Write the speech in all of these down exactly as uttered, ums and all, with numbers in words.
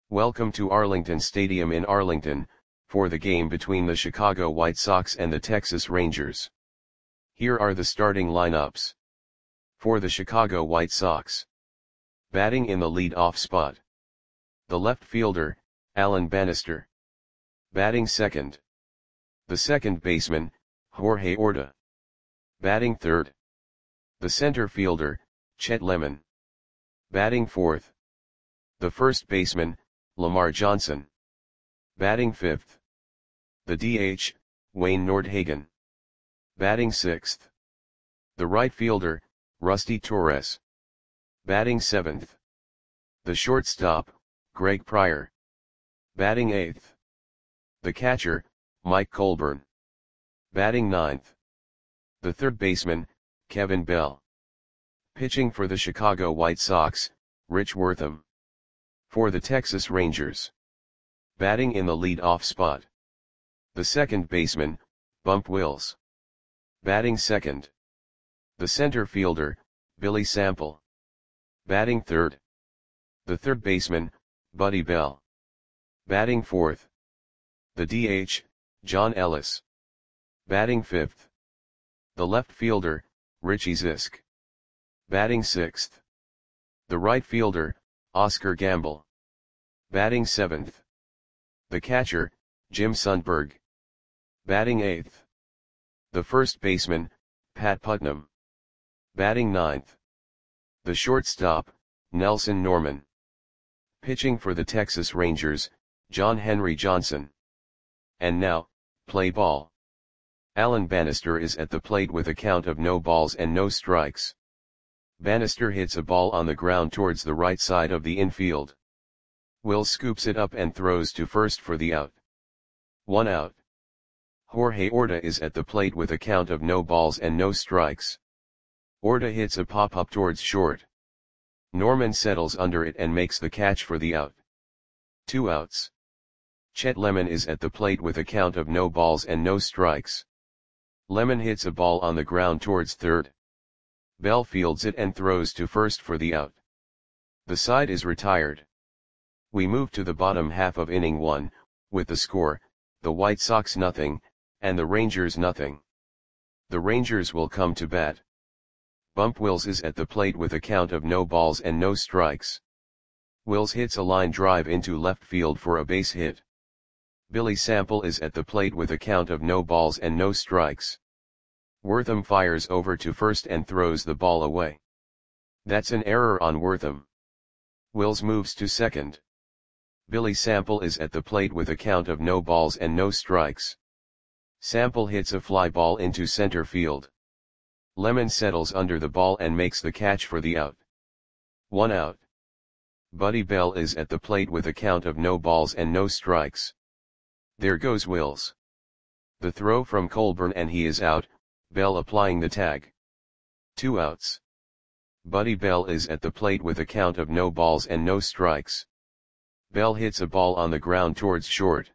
Welcome to Arlington Stadium in Arlington, for the game between the Chicago White Sox and the Texas Rangers. Here are the starting lineups. For the Chicago White Sox. Batting in the lead-off spot. The left fielder, Alan Bannister. Batting second. The second baseman, Jorge Orta. Batting third. The center fielder, Chet Lemon. Batting fourth. The first baseman, Lamar Johnson. Batting fifth. The D H, Wayne Nordhagen. Batting sixth. The right fielder, Rusty Torres. Batting seventh. The shortstop, Greg Pryor. Batting eighth. The catcher, Mike Colburn. Batting ninth. The third baseman, Kevin Bell. Pitching for the Chicago White Sox, Rich Wortham. For the Texas Rangers. Batting in the lead-off spot. The second baseman, Bump Wills. Batting second. The center fielder, Billy Sample. Batting third. The third baseman, Buddy Bell. Batting fourth. The D H, John Ellis. Batting fifth. The left fielder, Richie Zisk. Batting sixth. The right fielder, Oscar Gamble. Batting seventh. The catcher, Jim Sundberg. Batting eighth. The first baseman, Pat Putnam. Batting ninth. The shortstop, Nelson Norman. Pitching for the Texas Rangers, John Henry Johnson. And now, play ball. Alan Bannister is at the plate with a count of no balls and no strikes. Bannister hits a ball on the ground towards the right side of the infield. Wills scoops it up and throws to first for the out. One out. Jorge Orta is at the plate with a count of no balls and no strikes. Orta hits a pop-up towards short. Norman settles under it and makes the catch for the out. Two outs. Chet Lemon is at the plate with a count of no balls and no strikes. Lemon hits a ball on the ground towards third. Bell fields it and throws to first for the out. The side is retired. We move to the bottom half of inning one, with the score, the White Sox nothing, and the Rangers nothing. The Rangers will come to bat. Bump Wills is at the plate with a count of no balls and no strikes. Wills hits a line drive into left field for a base hit. Billy Sample is at the plate with a count of no balls and no strikes. Wortham fires over to first and throws the ball away. That's an error on Wortham. Wills moves to second. Billy Sample is at the plate with a count of no balls and no strikes. Sample hits a fly ball into center field. Lemon settles under the ball and makes the catch for the out. One out. Buddy Bell is at the plate with a count of no balls and no strikes. There goes Wills. The throw from Colburn and he is out, Bell applying the tag. Two outs. Buddy Bell is at the plate with a count of no balls and no strikes. Bell hits a ball on the ground towards short.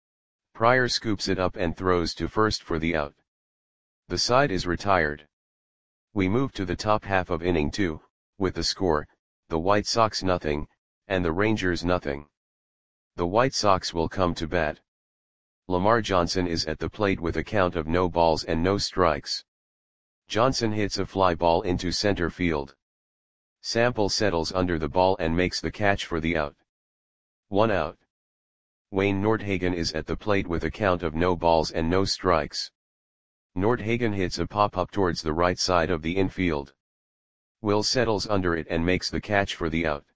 Pryor scoops it up and throws to first for the out. The side is retired. We move to the top half of inning two, with the score, the White Sox nothing, and the Rangers nothing. The White Sox will come to bat. Lamar Johnson is at the plate with a count of no balls and no strikes. Johnson hits a fly ball into center field. Sample settles under the ball and makes the catch for the out. One out. Wayne Nordhagen is at the plate with a count of no balls and no strikes. Nordhagen hits a pop-up towards the right side of the infield. Wills settles under it and makes the catch for the out.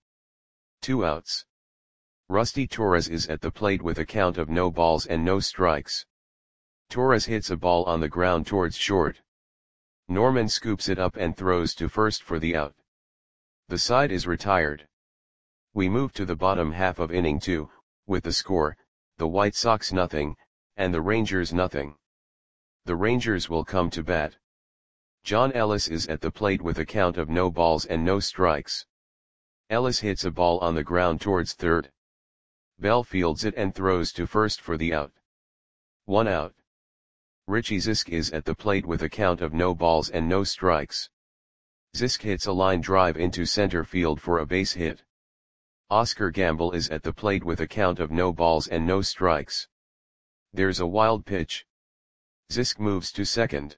Two outs. Rusty Torres is at the plate with a count of no balls and no strikes. Torres hits a ball on the ground towards short. Norman scoops it up and throws to first for the out. The side is retired. We move to the bottom half of inning two, with the score, the White Sox nothing, and the Rangers nothing. The Rangers will come to bat. John Ellis is at the plate with a count of no balls and no strikes. Ellis hits a ball on the ground towards third. Bell fields it and throws to first for the out. One out. Richie Zisk is at the plate with a count of no balls and no strikes. Zisk hits a line drive into center field for a base hit. Oscar Gamble is at the plate with a count of no balls and no strikes. There's a wild pitch. Zisk moves to second.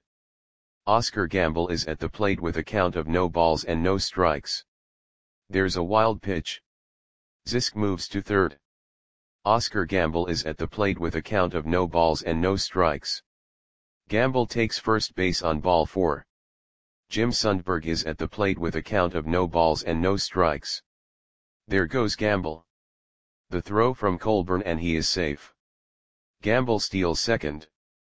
Oscar Gamble is at the plate with a count of no balls and no strikes. There's a wild pitch. Zisk moves to third. Oscar Gamble is at the plate with a count of no balls and no strikes. Gamble takes first base on ball four. Jim Sundberg is at the plate with a count of no balls and no strikes. There goes Gamble. The throw from Colburn and he is safe. Gamble steals second.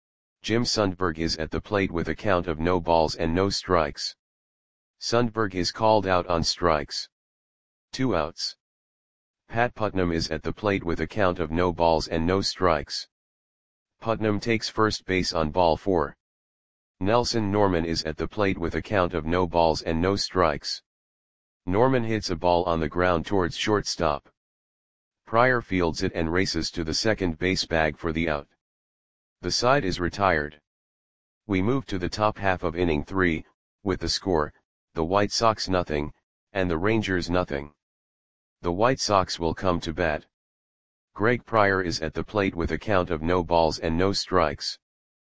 Jim Sundberg is at the plate with a count of no balls and no strikes. Sundberg is called out on strikes. Two outs. Pat Putnam is at the plate with a count of no balls and no strikes. Putnam takes first base on ball four. Nelson Norman is at the plate with a count of no balls and no strikes. Norman hits a ball on the ground towards shortstop. Pryor fields it and races to the second base bag for the out. The side is retired. We move to the top half of inning three, with the score, the White Sox nothing, and the Rangers nothing. The White Sox will come to bat. Greg Pryor is at the plate with a count of no balls and no strikes.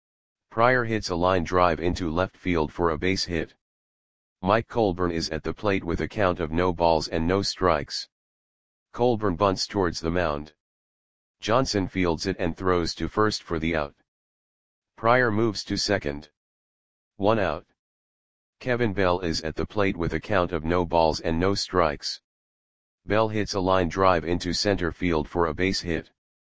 Pryor hits a line drive into left field for a base hit. Mike Colburn is at the plate with a count of no balls and no strikes. Colburn bunts towards the mound. Johnson fields it and throws to first for the out. Pryor moves to second. One out. Kevin Bell is at the plate with a count of no balls and no strikes. Bell hits a line drive into center field for a base hit.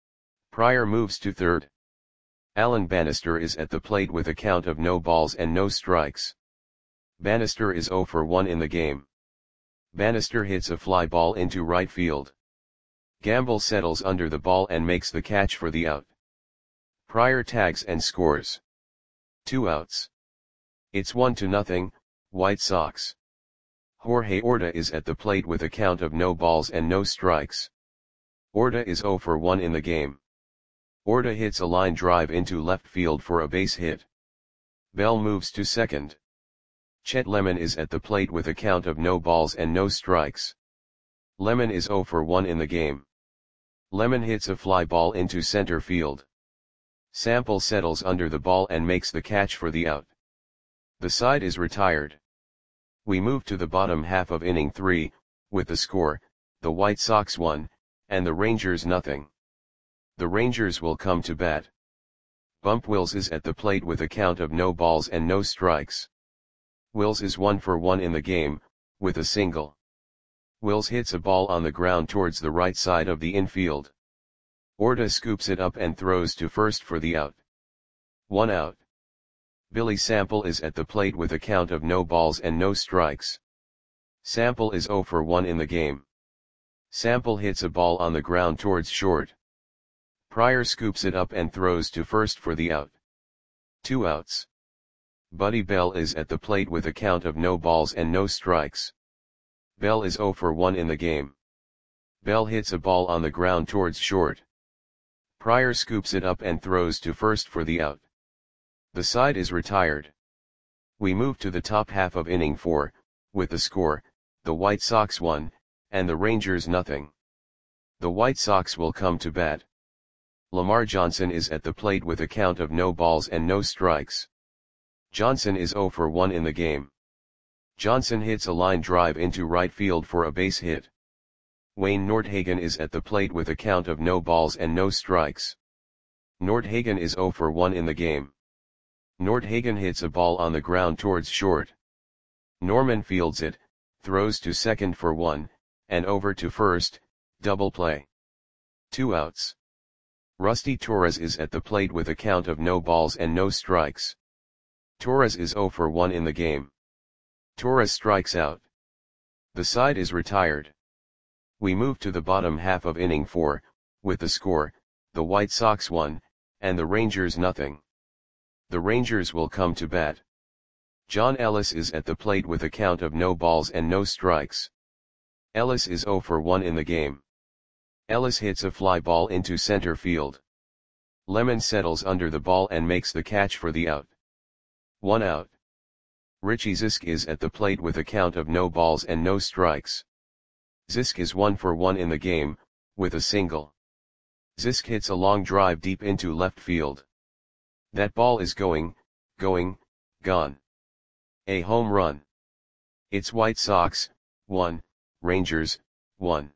Pryor moves to third. Alan Bannister is at the plate with a count of no balls and no strikes. Bannister is oh for one in the game. Bannister hits a fly ball into right field. Gamble settles under the ball and makes the catch for the out. Pryor tags and scores. Two outs. It's one to nothing, White Sox. Jorge Orta is at the plate with a count of no balls and no strikes. Orta is oh for one in the game. Orta hits a line drive into left field for a base hit. Bell moves to second. Chet Lemon is at the plate with a count of no balls and no strikes. Lemon is oh for one in the game. Lemon hits a fly ball into center field. Sample settles under the ball and makes the catch for the out. The side is retired. We move to the bottom half of inning three, with the score, the White Sox one, and the Rangers nothing. The Rangers will come to bat. Bump Wills is at the plate with a count of no balls and no strikes. Wills is one for one in the game, with a single. Wills hits a ball on the ground towards the right side of the infield. Orta scoops it up and throws to first for the out. One out. Billy Sample is at the plate with a count of no balls and no strikes. Sample is oh for one in the game. Sample hits a ball on the ground towards short. Pryor scoops it up and throws to first for the out. Two outs. Buddy Bell is at the plate with a count of no balls and no strikes. Bell is oh for one in the game. Bell hits a ball on the ground towards short. Pryor scoops it up and throws to first for the out. The side is retired. We move to the top half of inning four, with the score, the White Sox one, and the Rangers nothing. The White Sox will come to bat. Lamar Johnson is at the plate with a count of no balls and no strikes. Johnson is oh for one in the game. Johnson hits a line drive into right field for a base hit. Wayne Nordhagen is at the plate with a count of no balls and no strikes. Nordhagen is oh for one in the game. Nordhagen hits a ball on the ground towards short. Norman fields it, throws to second for one, and over to first, double play. Two outs. Rusty Torres is at the plate with a count of no balls and no strikes. Torres is oh for one in the game. Torres strikes out. The side is retired. We move to the bottom half of inning four, with the score, the White Sox one, and the Rangers nothing. The Rangers will come to bat. John Ellis is at the plate with a count of no balls and no strikes. Ellis is oh for one in the game. Ellis hits a fly ball into center field. Lemon settles under the ball and makes the catch for the out. One out. Richie Zisk is at the plate with a count of no balls and no strikes. Zisk is one for one in the game, with a single. Zisk hits a long drive deep into left field. That ball is going, going, gone. A home run. It's White Sox, one, Rangers, one.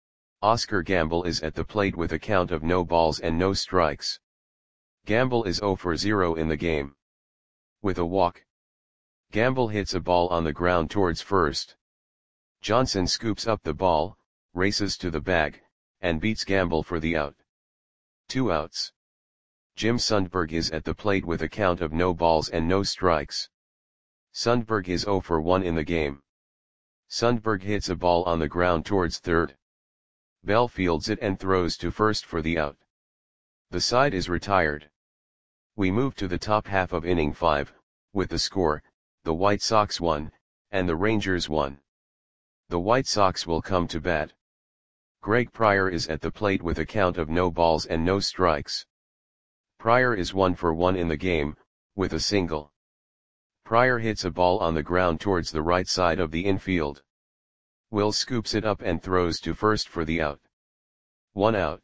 Oscar Gamble is at the plate with a count of no balls and no strikes. Gamble is zero for zero in the game. With a walk. Gamble hits a ball on the ground towards first. Johnson scoops up the ball, races to the bag, and beats Gamble for the out. Two outs. Jim Sundberg is at the plate with a count of no balls and no strikes. Sundberg is zero for one in the game. Sundberg hits a ball on the ground towards third. Bell fields it and throws to first for the out. The side is retired. We move to the top half of inning five, with the score, the White Sox won, and the Rangers won. The White Sox will come to bat. Greg Pryor is at the plate with a count of no balls and no strikes. Pryor is one for one in the game, with a single. Pryor hits a ball on the ground towards the right side of the infield. Will scoops it up and throws to first for the out. One out.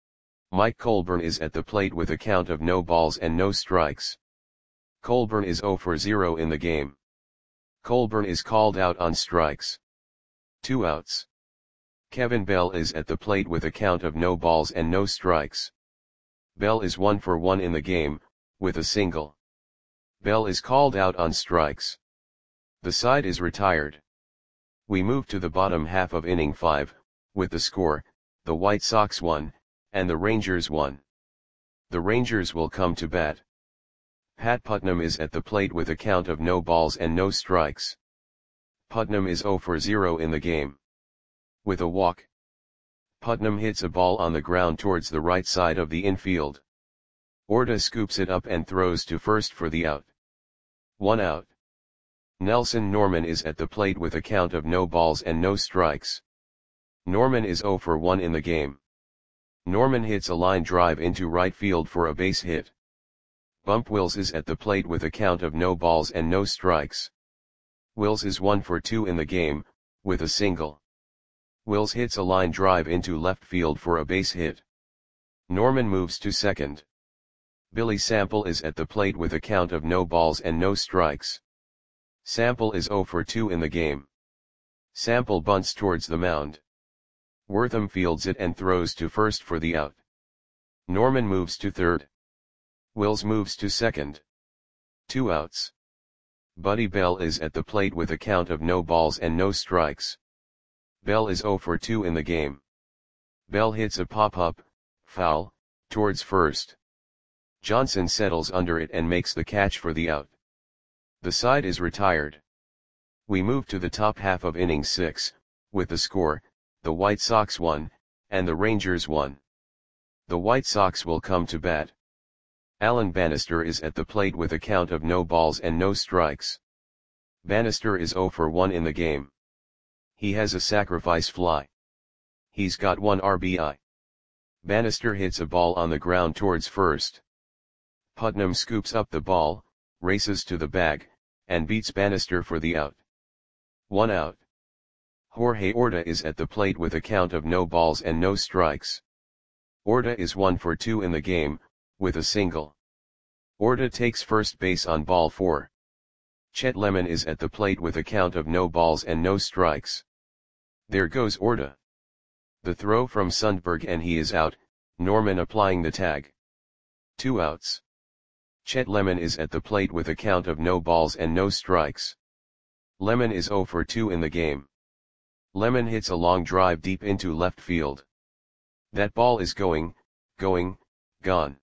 Mike Colburn is at the plate with a count of no balls and no strikes. Colburn is zero for zero in the game. Colburn is called out on strikes. Two outs. Kevin Bell is at the plate with a count of no balls and no strikes. Bell is one for one in the game, with a single. Bell is called out on strikes. The side is retired. We move to the bottom half of inning five, with the score, the White Sox won, and the Rangers won. The Rangers will come to bat. Pat Putnam is at the plate with a count of no balls and no strikes. Putnam is zero for zero in the game. With a walk. Putnam hits a ball on the ground towards the right side of the infield. Orta scoops it up and throws to first for the out. One out. Nelson Norman is at the plate with a count of no balls and no strikes. Norman is zero for one in the game. Norman hits a line drive into right field for a base hit. Bump Wills is at the plate with a count of no balls and no strikes. Wills is one for two in the game, with a single. Wills hits a line drive into left field for a base hit. Norman moves to second. Billy Sample is at the plate with a count of no balls and no strikes. Sample is zero for two in the game. Sample bunts towards the mound. Wortham fields it and throws to first for the out. Norman moves to third. Wills moves to second. Two outs. Buddy Bell is at the plate with a count of no balls and no strikes. Bell is zero for two in the game. Bell hits a pop-up, foul, towards first. Johnson settles under it and makes the catch for the out. The side is retired. We move to the top half of inning six, with the score, the White Sox won, and the Rangers won. The White Sox will come to bat. Alan Bannister is at the plate with a count of no balls and no strikes. Bannister is zero for one in the game. He has a sacrifice fly. He's got one R B I. Bannister hits a ball on the ground towards first. Putnam scoops up the ball, races to the bag, and beats Bannister for the out. One out. Jorge Orta is at the plate with a count of no balls and no strikes. Orta is one for two in the game, with a single. Orta takes first base on ball four. Chet Lemon is at the plate with a count of no balls and no strikes. There goes Orta. The throw from Sundberg and he is out, Norman applying the tag. Two outs. Chet Lemon is at the plate with a count of no balls and no strikes. Lemon is zero for two in the game. Lemon hits a long drive deep into left field. That ball is going, going, gone.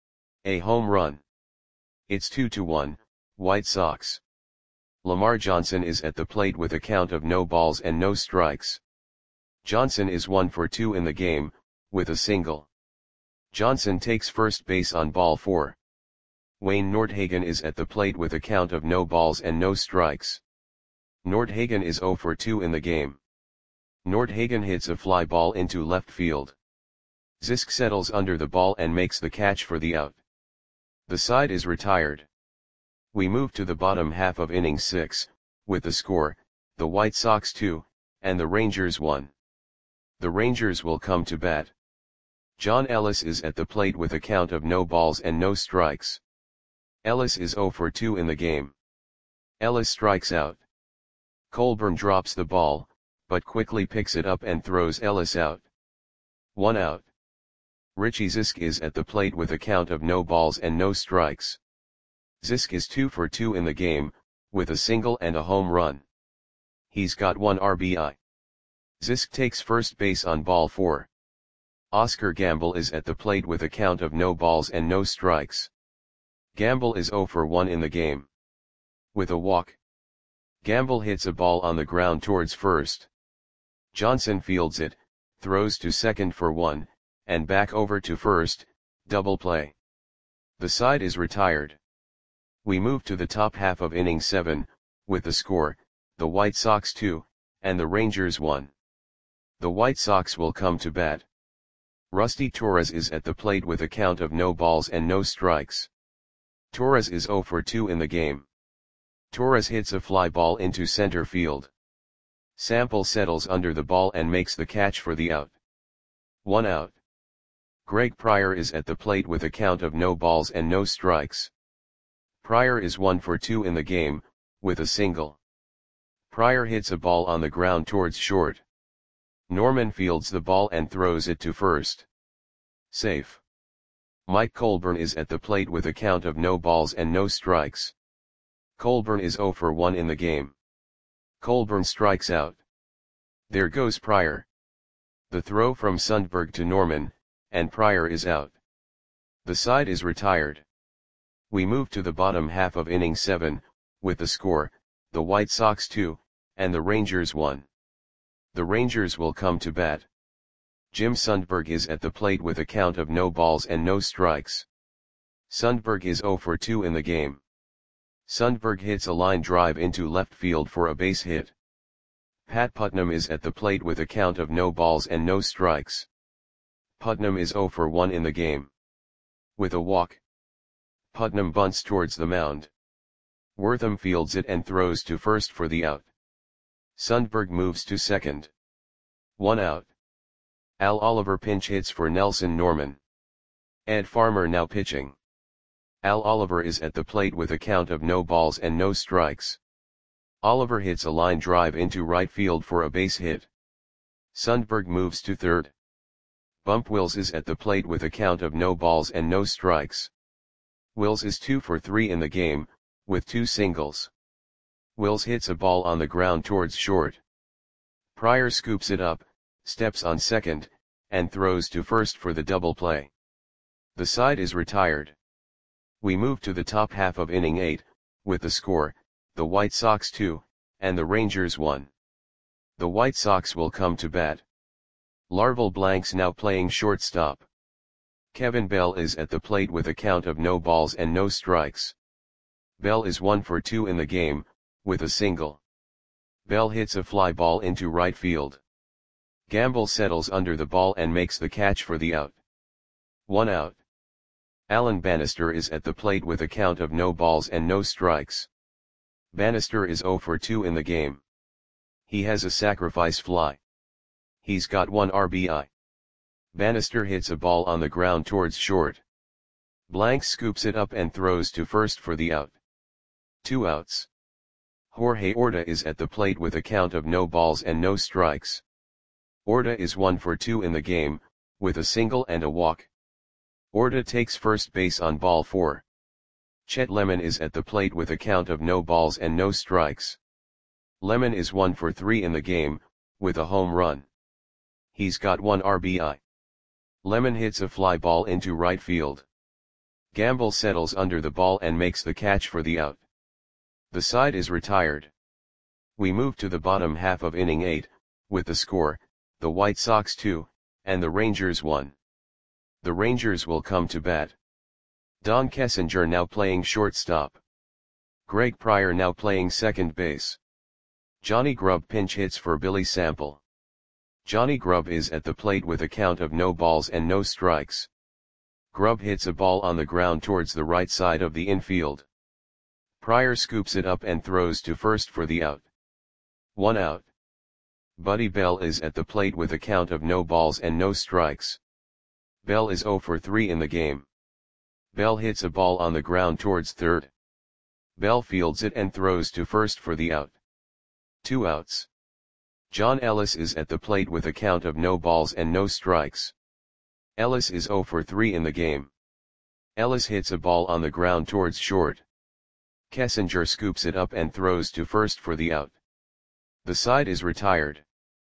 A home run. It's two to one, White Sox. Lamar Johnson is at the plate with a count of no balls and no strikes. Johnson is one for two in the game, with a single. Johnson takes first base on ball four. Wayne Nordhagen is at the plate with a count of no balls and no strikes. Nordhagen is zero for two in the game. Nordhagen hits a fly ball into left field. Zisk settles under the ball and makes the catch for the out. The side is retired. We move to the bottom half of inning six, with the score, the White Sox two, and the Rangers one. The Rangers will come to bat. John Ellis is at the plate with a count of no balls and no strikes. Ellis is zero for two in the game. Ellis strikes out. Colburn drops the ball, but quickly picks it up and throws Ellis out. One out. Richie Zisk is at the plate with a count of no balls and no strikes. Zisk is two for two in the game, with a single and a home run. He's got one R B I. Zisk takes first base on ball four. Oscar Gamble is at the plate with a count of no balls and no strikes. Gamble is zero for one in the game. With a walk, Gamble hits a ball on the ground towards first. Johnson fields it, throws to second for one, and back over to first, double play. The side is retired. We move to the top half of inning seven, with the score, the White Sox two, and the Rangers one. The White Sox will come to bat. Rusty Torres is at the plate with a count of no balls and no strikes. Torres is zero for two in the game. Torres hits a fly ball into center field. Sample settles under the ball and makes the catch for the out. One out. Greg Pryor is at the plate with a count of no balls and no strikes. Pryor is one for two in the game, with a single. Pryor hits a ball on the ground towards short. Norman fields the ball and throws it to first. Safe. Mike Colburn is at the plate with a count of no balls and no strikes. Colburn is zero for one in the game. Colburn strikes out. There goes Pryor. The throw from Sundberg to Norman, and Pryor is out. The side is retired. We move to the bottom half of inning seven, with the score, the White Sox two, and the Rangers one. The Rangers will come to bat. Jim Sundberg is at the plate with a count of no balls and no strikes. Sundberg is zero for two in the game. Sundberg hits a line drive into left field for a base hit. Pat Putnam is at the plate with a count of no balls and no strikes. Putnam is zero for one in the game. With a walk, Putnam bunts towards the mound. Wortham fields it and throws to first for the out. Sundberg moves to second. One out. Al Oliver pinch hits for Nelson Norman. Ed Farmer now pitching. Al Oliver is at the plate with a count of no balls and no strikes. Oliver hits a line drive into right field for a base hit. Sundberg moves to third. Bump Wills is at the plate with a count of no balls and no strikes. Wills is two for three in the game, with two singles. Wills hits a ball on the ground towards short. Pryor scoops it up, steps on second, and throws to first for the double play. The side is retired. We move to the top half of inning eight, with the score, the White Sox two, and the Rangers one. The White Sox will come to bat. Larval Blanks now playing shortstop. Kevin Bell is at the plate with a count of no balls and no strikes. Bell is one for two in the game, with a single. Bell hits a fly ball into right field. Gamble settles under the ball and makes the catch for the out. One out. Alan Bannister is at the plate with a count of no balls and no strikes. Bannister is zero for two in the game. He has a sacrifice fly. He's got one R B I. Bannister hits a ball on the ground towards short. Blanks scoops it up and throws to first for the out. Two outs. Jorge Orta is at the plate with a count of no balls and no strikes. Orta is one for two in the game, with a single and a walk. Orta takes first base on ball four. Chet Lemon is at the plate with a count of no balls and no strikes. Lemon is one for three in the game, with a home run. He's got one R B I. Lemon hits a fly ball into right field. Gamble settles under the ball and makes the catch for the out. The side is retired. We move to the bottom half of inning eight, with the score, the White Sox two, and the Rangers one. The Rangers will come to bat. Don Kessinger now playing shortstop. Greg Pryor now playing second base. Johnny Grubb pinch hits for Billy Sample. Johnny Grubb is at the plate with a count of no balls and no strikes. Grubb hits a ball on the ground towards the right side of the infield. Pryor scoops it up and throws to first for the out. One out. Buddy Bell is at the plate with a count of no balls and no strikes. Bell is zero for three in the game. Bell hits a ball on the ground towards third. Bell fields it and throws to first for the out. Two outs. John Ellis is at the plate with a count of no balls and no strikes. Ellis is zero for three in the game. Ellis hits a ball on the ground towards short. Kessinger scoops it up and throws to first for the out. The side is retired.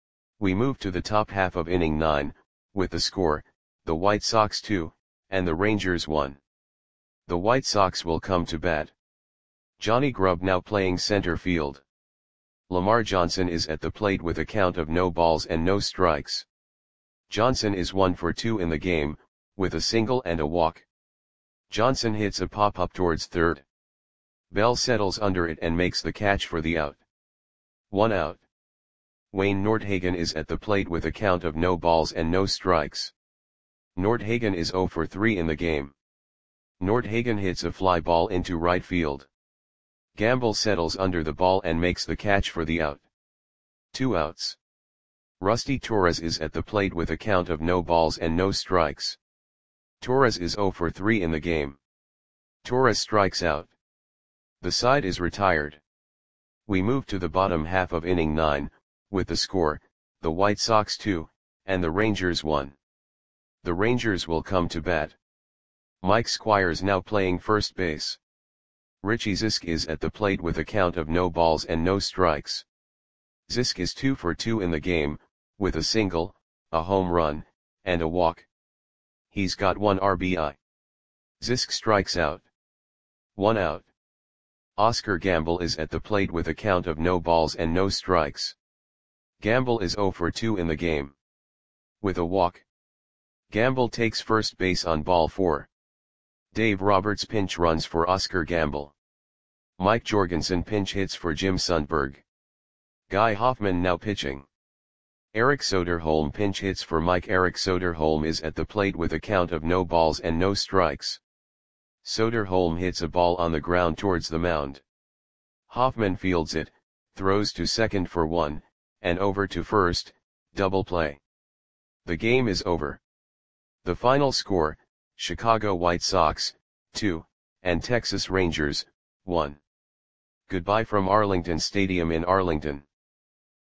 We move to the top half of inning nine, with the score, the White Sox two, and the Rangers one. The White Sox will come to bat. Johnny Grubb now playing center field. Lamar Johnson is at the plate with a count of no balls and no strikes. Johnson is one for two in the game, with a single and a walk. Johnson hits a pop-up towards third. Bell settles under it and makes the catch for the out. One out. Wayne Nordhagen is at the plate with a count of no balls and no strikes. Nordhagen is zero for three in the game. Nordhagen hits a fly ball into right field. Gamble settles under the ball and makes the catch for the out. Two outs. Rusty Torres is at the plate with a count of no balls and no strikes. Torres is zero for three in the game. Torres strikes out. The side is retired. We move to the bottom half of inning nine, with the score, the White Sox two, and the Rangers one. The Rangers will come to bat. Mike Squires now playing first base. Richie Zisk is at the plate with a count of no balls and no strikes. Zisk is two for two in the game, with a single, a home run, and a walk. He's got one R B I. Zisk strikes out. One out. Oscar Gamble is at the plate with a count of no balls and no strikes. Gamble is zero for two in the game. With a walk. Gamble takes first base on ball four. Dave Roberts pinch runs for Oscar Gamble. Mike Jorgensen pinch hits for Jim Sundberg. Guy Hoffman now pitching. Eric Soderholm pinch hits for Mike. Eric Soderholm is at the plate with a count of no balls and no strikes. Soderholm hits a ball on the ground towards the mound. Hoffman fields it, throws to second for one, and over to first, double play. The game is over. The final score, Chicago White Sox, two, and Texas Rangers, one. Goodbye from Arlington Stadium in Arlington.